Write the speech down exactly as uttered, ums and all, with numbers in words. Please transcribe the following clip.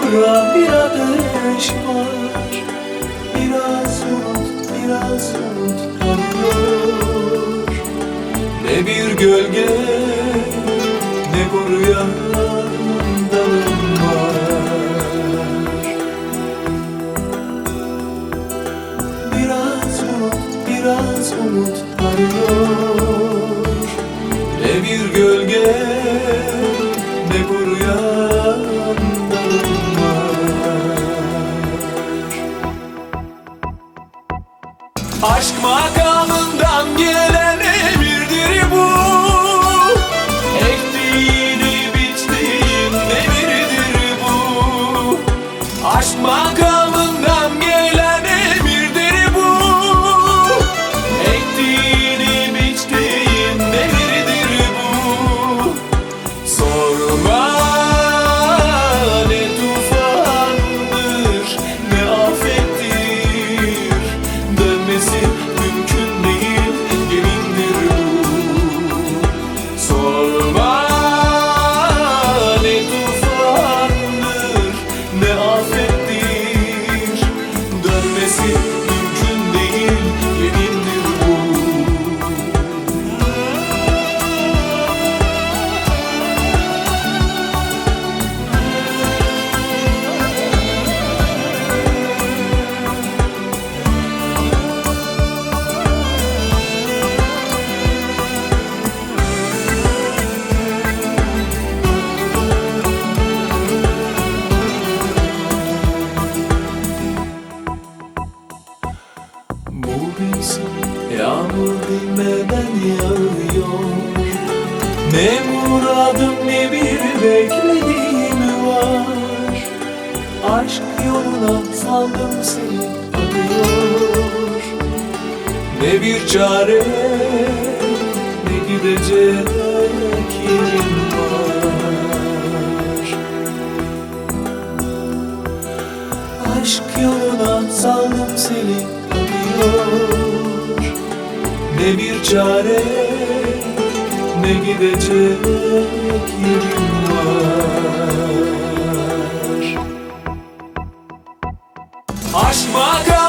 sonra bir ateş var. Biraz umut, biraz umut kalıyor. Ne bir gölge, ne kuruyan dalım var. Biraz umut, biraz umut kalıyor. Ne bir gölge, ne kuruyan dalım var. Aşk makamından gelen emirdir bu. Ektiğini biçtiğin demirdir bu. Aşk makamından gelen emirdir bu. Ektiğini biçtiğin demirdir bu. Sorma ne tufandır, ne afettir. Dönmesi mümkün değil, yemindir bu. Sorma ne tufandır, ne afettir. Dönmesi mümkün değil, yemindir bu. Bu mevsim yağmur bilmeden yağıyor. Ne muradım ne bir beklediğim var. Aşk yoluna saldım seni akıyor. Ne bir çare ne gidecek yerim var. Aşk yoluna saldım seni akıyor. Ne bir çare ne gidecek yerim var. Aşk makam